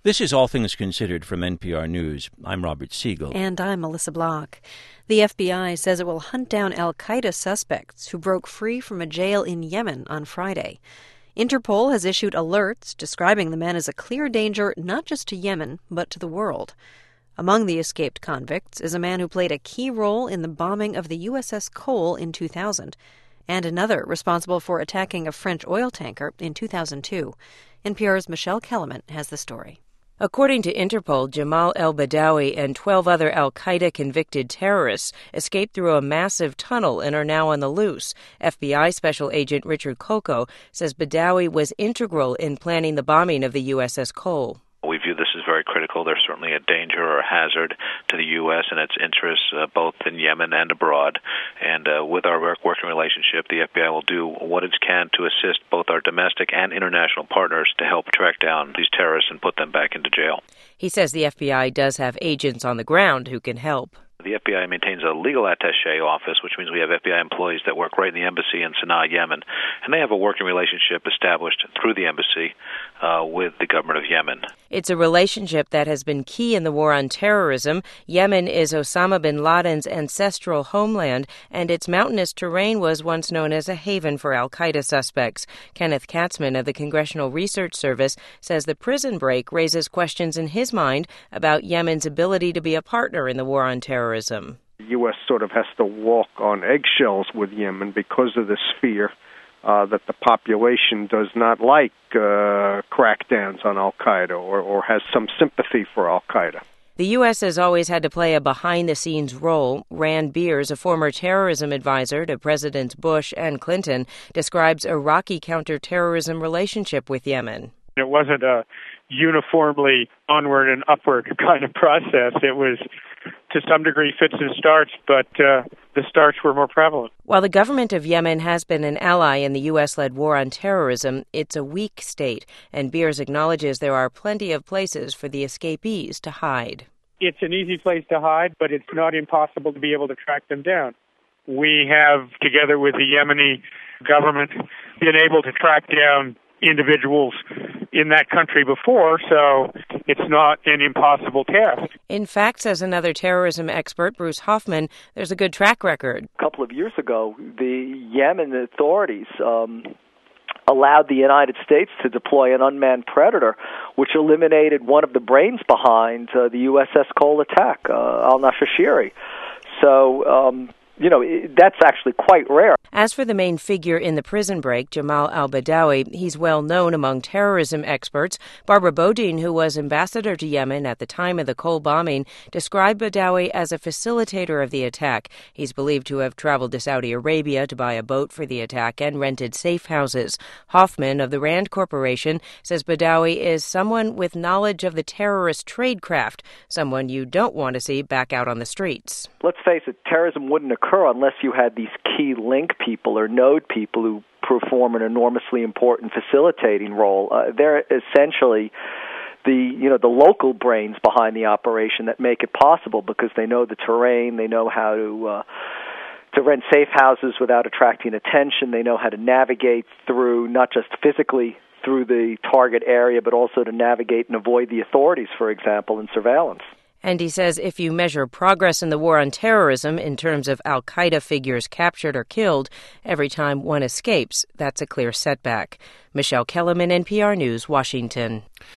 This is All Things Considered from NPR News. I'm Robert Siegel. And I'm Melissa Block. The FBI says it will hunt down al-Qaeda suspects who broke free from a jail in Yemen on Friday. Interpol has issued alerts describing the men as a clear danger not just to Yemen, but to the world. Among the escaped convicts is a man who played a key role in the bombing of the USS Cole in 2000, and another responsible for attacking a French oil tanker in 2002. NPR's Michelle Kellerman has the story. According to Interpol, Jamal el-Badawi and 12 other al-Qaeda convicted terrorists escaped through a massive tunnel and are now on the loose. FBI Special Agent Richard Coco says Badawi was integral in planning the bombing of the USS Cole. We view this as very critical. There's certainly a danger or a hazard to the U.S. and its interests both in Yemen and abroad. And with our working relationship, the FBI will do what it can to assist both our domestic and international partners to help track down these terrorists and put them back into jail. He says the FBI does have agents on the ground who can help. The FBI maintains a legal attaché office, which means we have FBI employees that work right in the embassy in Sana'a, Yemen, and they have a working relationship established through the embassy with the government of Yemen. It's a relationship that has been key in the war on terrorism. Yemen is Osama bin Laden's ancestral homeland, and its mountainous terrain was once known as a haven for al-Qaeda suspects. Kenneth Katzman of the Congressional Research Service says the prison break raises questions in his mind about Yemen's ability to be a partner in the war on terrorism. The U.S. sort of has to walk on eggshells with Yemen because of this fear that the population does not like crackdowns on al-Qaeda or has some sympathy for al-Qaeda. The U.S. has always had to play a behind-the-scenes role. Rand Beers, a former terrorism advisor to Presidents Bush and Clinton, describes a rocky counterterrorism relationship with Yemen. It wasn't a uniformly onward and upward kind of process. It was, to some degree, fits and starts, but the starts were more prevalent. While the government of Yemen has been an ally in the U.S.-led war on terrorism, it's a weak state, and Beers acknowledges there are plenty of places for the escapees to hide. It's an easy place to hide, but it's not impossible to be able to track them down. We have, together with the Yemeni government, been able to track down individuals in that country before, so it's not an impossible task. In fact, says another terrorism expert, Bruce Hoffman, there's a good track record. A couple of years ago, the Yemen authorities allowed the United States to deploy an unmanned Predator, which eliminated one of the brains behind the USS Cole attack, al-Nashashiri. So, that's actually quite rare. As for the main figure in the prison break, Jamal al-Badawi, he's well known among terrorism experts. Barbara Bodine, who was ambassador to Yemen at the time of the Cole bombing, described Badawi as a facilitator of the attack. He's believed to have traveled to Saudi Arabia to buy a boat for the attack and rented safe houses. Hoffman of the Rand Corporation says Badawi is someone with knowledge of the terrorist tradecraft, someone you don't want to see back out on the streets. Let's face it, terrorism wouldn't occur unless you had these key link people or node people who perform an enormously important facilitating role. They're essentially the local brains behind the operation that make it possible because they know the terrain, they know how to rent safe houses without attracting attention, they know how to navigate through, not just physically through the target area, but also to navigate and avoid the authorities, for example, in surveillance. And he says if you measure progress in the war on terrorism in terms of al-Qaeda figures captured or killed, every time one escapes, that's a clear setback. Michelle Kellerman, NPR News, Washington.